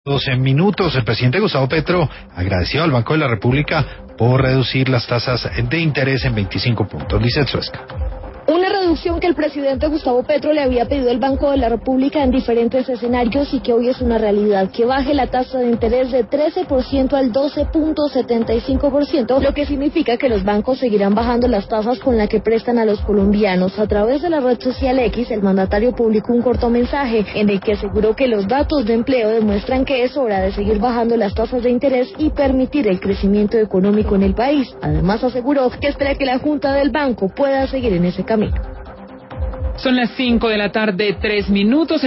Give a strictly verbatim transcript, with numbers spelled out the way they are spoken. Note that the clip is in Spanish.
doce minutos, el presidente Gustavo Petro agradeció al Banco de la República por reducir las tasas de interés en veinticinco puntos. Lizeth Suezca. Una reducción que el presidente Gustavo Petro le había pedido al Banco de la República en diferentes escenarios y que hoy es una realidad, que baje la tasa de interés de trece por ciento al doce punto setenta y cinco por ciento, lo que significa que los bancos seguirán bajando las tasas con las que prestan a los colombianos. A través de la red social X, el mandatario publicó un corto mensaje en el que aseguró que los datos de empleo demuestran que es hora de seguir bajando las tasas de interés y permitir el crecimiento económico en el país. Además, aseguró que espera que la Junta del Banco pueda seguir en ese camino. Son las cinco de la tarde, tres minutos.